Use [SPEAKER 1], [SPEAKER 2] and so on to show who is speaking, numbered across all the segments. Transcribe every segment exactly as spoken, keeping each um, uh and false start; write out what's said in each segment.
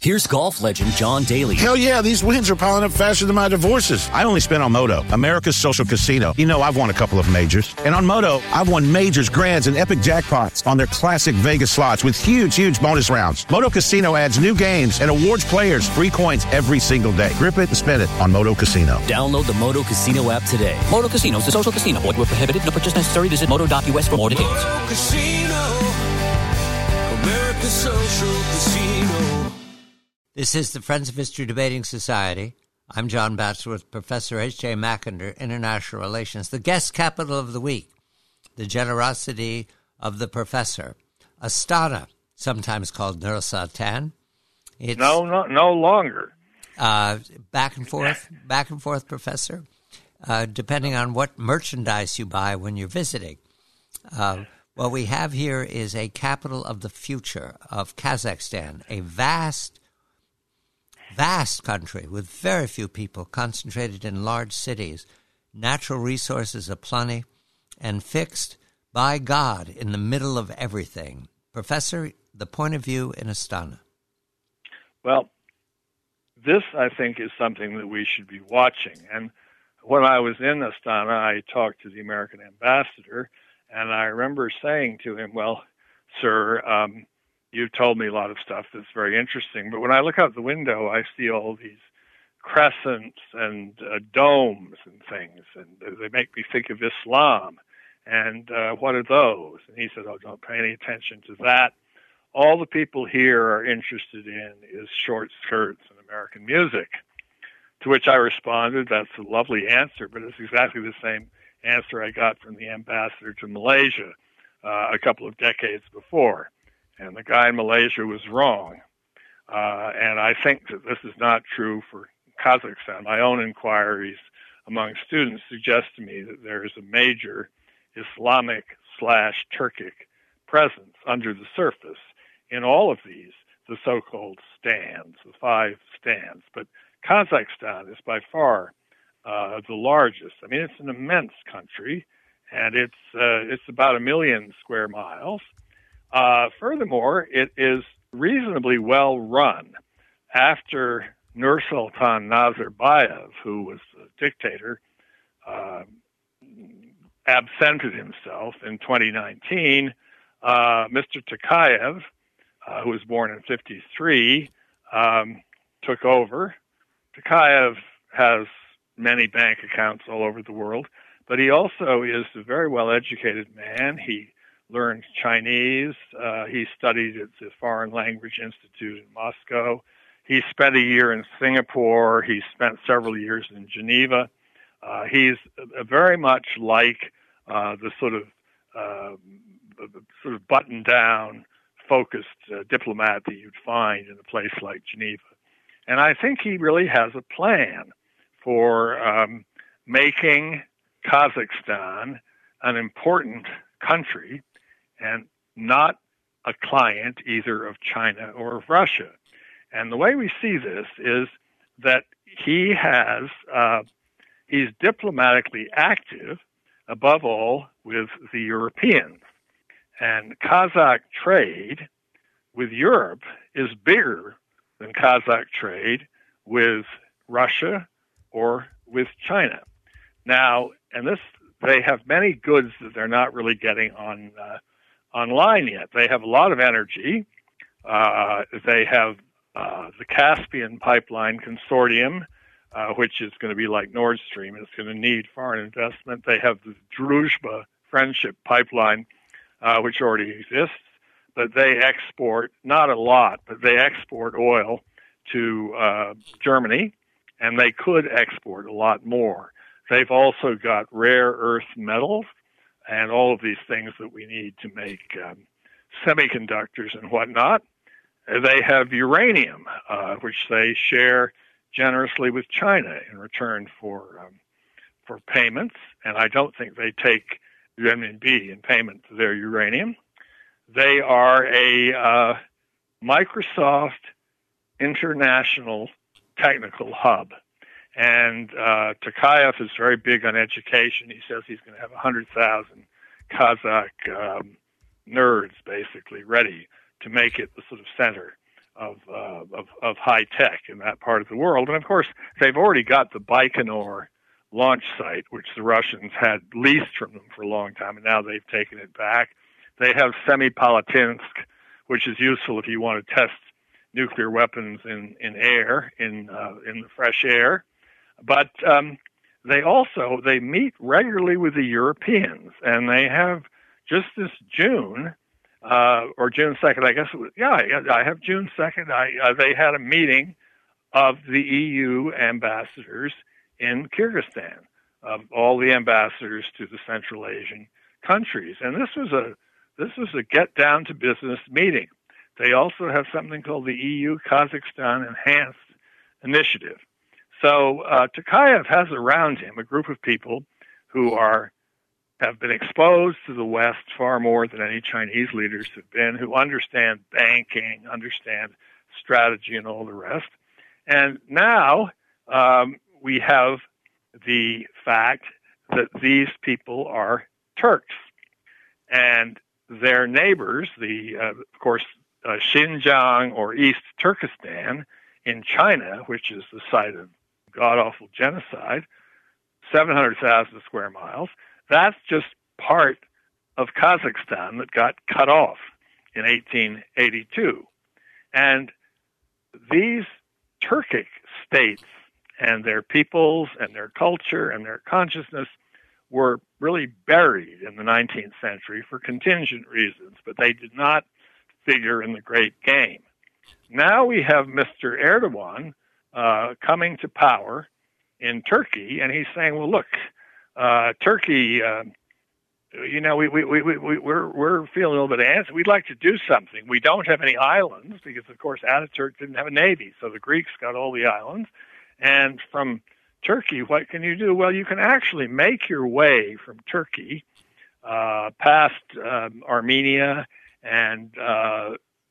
[SPEAKER 1] Here's golf legend John Daly.
[SPEAKER 2] Hell yeah, these wins are piling up faster than my divorces. I only spent on Moto, America's social casino. You know, I've won a couple of majors. And on Moto, I've won majors, grands, and epic jackpots on their classic Vegas slots with huge, huge bonus rounds. Moto Casino adds new games and awards players free coins every single day. Grip it and spend it on Moto Casino.
[SPEAKER 1] Download the Moto Casino app today. Moto Casino is a social casino. Void where prohibited. No purchase necessary. Visit moto dot u s for more details.
[SPEAKER 3] Moto Casino, America's social casino.
[SPEAKER 4] This is the Friends of History Debating Society. I'm John Batchelor with Professor H J Mackinder, International Relations. The guest capital of the week, the generosity of the professor. Astana, sometimes called Nur Sultan. It's,
[SPEAKER 5] no, no, no longer.
[SPEAKER 4] Uh, back and forth, back and forth, Professor, uh, depending on what merchandise you buy when you're visiting. Uh, what we have here is a capital of the future of Kazakhstan, a vast Vast country with very few people concentrated in large cities, natural resources aplenty, and fixed by God in the middle of everything. Professor, the point of view in Astana.
[SPEAKER 5] Well, this, I think, is something that we should be watching. And when I was in Astana, I talked to the American ambassador, and I remember saying to him, well, sir, um, you've told me a lot of stuff that's very interesting, but when I look out the window, I see all these crescents and uh, domes and things, and they make me think of Islam. And uh, what are those? And he said, oh, don't pay any attention to that. All the people here are interested in is short skirts and American music. To which I responded, that's a lovely answer, but it's exactly the same answer I got from the ambassador to Malaysia uh, a couple of decades before. And the guy in Malaysia was wrong. Uh, and I think that this is not true for Kazakhstan. My own inquiries among students suggest to me that there is a major Islamic slash Turkic presence under the surface in all of these, the so-called stands, the five stands. But Kazakhstan is by far uh, the largest. I mean, it's an immense country, and it's uh, it's about a million square miles. Uh, furthermore, it is reasonably well run. After Nursultan Nazarbayev, who was the dictator, uh, absented himself in twenty nineteen, uh, Mister Tokayev, uh, who was born in fifty-three, um, took over. Tokayev has many bank accounts all over the world, but he also is a very well-educated man. He learned Chinese. Uh, he studied at the Foreign Language Institute in Moscow. He spent a year in Singapore. He spent several years in Geneva. Uh, he's a, a very much like uh, the sort of uh, sort of button-down, focused uh, diplomat that you'd find in a place like Geneva. And I think he really has a plan for um, making Kazakhstan an important country and not a client either of China or of Russia. And the way we see this is that he has, uh, he's diplomatically active, above all, with the Europeans. And Kazakh trade with Europe is bigger than Kazakh trade with Russia or with China. Now, and this, they have many goods that they're not really getting on uh, online yet. They have a lot of energy. Uh, they have uh, the Caspian Pipeline Consortium, uh, which is going to be like Nord Stream. It's going to need foreign investment. They have the Druzhba Friendship Pipeline, uh, which already exists. But they export, not a lot, but they export oil to uh, Germany, and they could export a lot more. They've also got rare earth metals and all of these things that we need to make um, semiconductors and whatnot. They have uranium, uh, which they share generously with China in return for um, for payments, and I don't think they take renminbi in payment for their uranium. They are a uh, Microsoft international technical hub. And uh, Tokayev is very big on education. He says he's going to have one hundred thousand Kazakh um, nerds, basically, ready to make it the sort of center of, uh, of of high tech in that part of the world. And of course, they've already got the Baikonur launch site, which the Russians had leased from them for a long time, and now they've taken it back. They have Semipalatinsk, which is useful if you want to test nuclear weapons in, in air, in uh, in the fresh air. But um, they also, they meet regularly with the Europeans, and they have just this June, uh, or June second, I guess it was, yeah, I have June second, I, uh, they had a meeting of the E U ambassadors in Kyrgyzstan, of all the ambassadors to the Central Asian countries. And this was a this was a get down to business meeting. They also have something called the E U Kazakhstan Enhanced Initiative. So uh, Tokayev has around him a group of people who are have been exposed to the West far more than any Chinese leaders have been, who understand banking, understand strategy, and all the rest. And now um, we have the fact that these people are Turks, and their neighbors, the uh, of course uh, Xinjiang or East Turkestan in China, which is the site of god-awful genocide, seven hundred thousand square miles. That's just part of Kazakhstan that got cut off in eighteen eighty-two. And these Turkic states and their peoples and their culture and their consciousness were really buried in the nineteenth century for contingent reasons, but they did not figure in the great game. Now we have Mister Erdogan uh, coming to power in Turkey, and he's saying, well, look, uh, Turkey, uh, you know, we, we, we, we, we're, we're feeling a little bit antsy. We'd like to do something. We don't have any islands because, of course, Ataturk didn't have a navy, so the Greeks got all the islands. And from Turkey, what can you do? Well, you can actually make your way from Turkey uh, past um, Armenia and uh,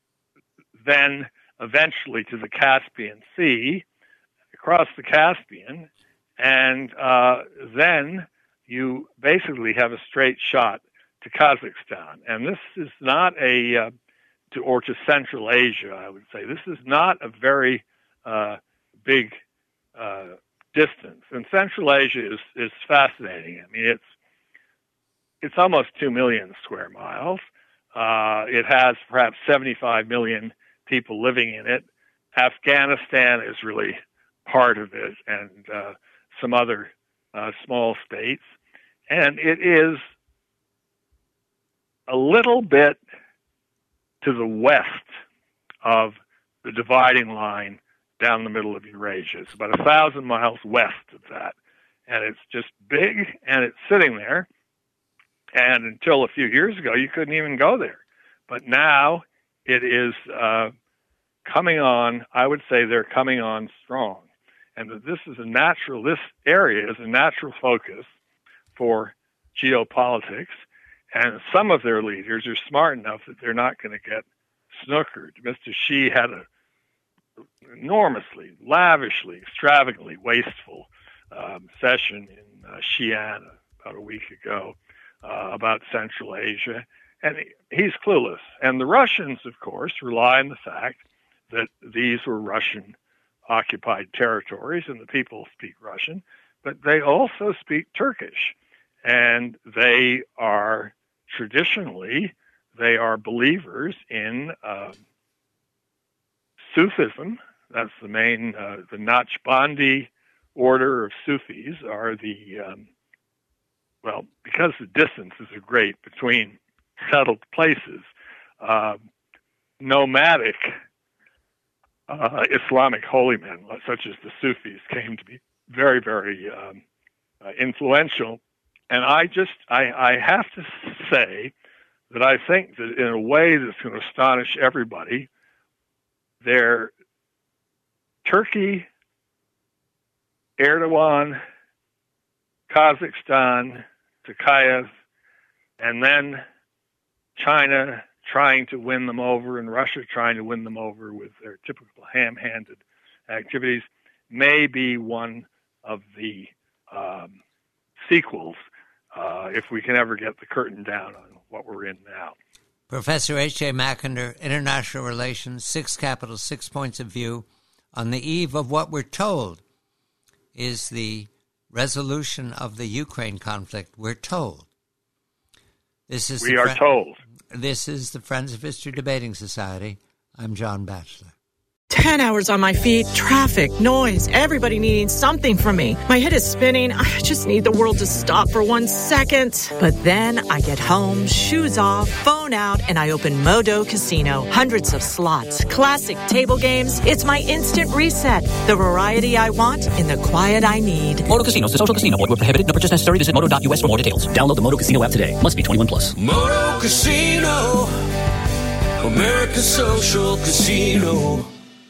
[SPEAKER 5] then eventually to the Caspian Sea, across the Caspian, and uh, then you basically have a straight shot to Kazakhstan. And this is not a, uh, to, or to Central Asia, I would say. This is not a very uh, big uh, distance. And Central Asia is, is fascinating. I mean, it's it's almost two million square miles. Uh, it has perhaps seventy-five million people living in it. Afghanistan is really part of it, and uh, some other uh, small states. And it is a little bit to the west of the dividing line down the middle of Eurasia. It's about a thousand miles west of that. And it's just big, and it's sitting there. And until a few years ago, you couldn't even go there. But now it is uh, coming on, I would say they're coming on strong. And that this is a natural, this area is a natural focus for geopolitics. And some of their leaders are smart enough that they're not going to get snookered. Mister Xi had an enormously, lavishly, extravagantly wasteful um, session in uh, Xi'an about a week ago uh, about Central Asia. And he, he's clueless. And the Russians, of course, rely on the fact that these were Russian occupied territories and the people speak Russian, but they also speak Turkish. And they are traditionally, they are believers in uh, Sufism. That's the main, uh, the Naqshbandi order of Sufis are the, um, well, because the distances are great between settled places, uh, nomadic uh, Islamic holy men, such as the Sufis, came to be very, very um, uh, influential. And I just, I, I have to say that I think that in a way that's going to astonish everybody, their Turkey, Erdogan, Kazakhstan, Tokayev, and then China trying to win them over and Russia trying to win them over with their typical ham-handed activities may be one of the um, sequels uh, if we can ever get the curtain down on what we're in now.
[SPEAKER 4] Professor H J Mackinder, International Relations, Six Capitals, Six Points of View, on the eve of what we're told is the resolution of the Ukraine conflict. We're told. This is
[SPEAKER 5] we are Fri- told.
[SPEAKER 4] This is the Friends of History Debating Society. I'm John Batchelor.
[SPEAKER 6] Ten hours on my feet, traffic, noise, everybody needing something from me. My head is spinning. I just need the world to stop for one second. But then I get home, shoes off, phone out, and I open Modo Casino. Hundreds of slots, classic table games. It's my instant reset. The variety I want in the quiet I need.
[SPEAKER 1] Modo Casino is a social casino. Void where prohibited. No purchase necessary. Visit modo dot u s for more details. Download the Modo Casino app today. Must be twenty-one plus.
[SPEAKER 3] Moto Casino, America's social casino.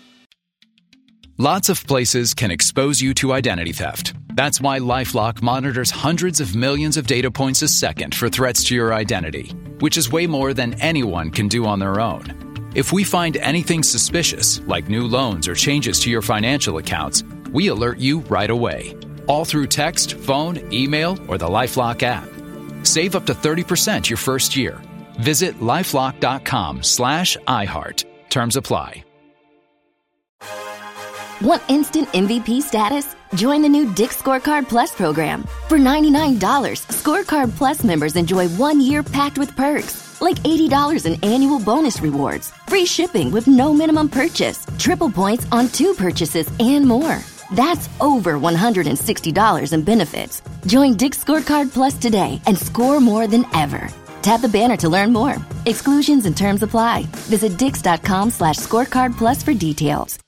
[SPEAKER 7] Lots of places can expose you to identity theft. That's why LifeLock monitors hundreds of millions of data points a second for threats to your identity, which is way more than anyone can do on their own. If we find anything suspicious, like new loans or changes to your financial accounts, we alert you right away, all through text, phone, email, or the LifeLock app. Save up to thirty percent your first year. Visit lifelock.com slash iHeart. Terms apply.
[SPEAKER 8] Want instant M V P status? Join the new Dick's Scorecard Plus program. For ninety-nine dollars, Scorecard Plus members enjoy one year packed with perks, like eighty dollars in annual bonus rewards, free shipping with no minimum purchase, triple points on two purchases, and more. That's over one hundred sixty dollars in benefits. Join Dick's Scorecard Plus today and score more than ever. Tap the banner to learn more. Exclusions and terms apply. Visit dix.com slash scorecard plus for details.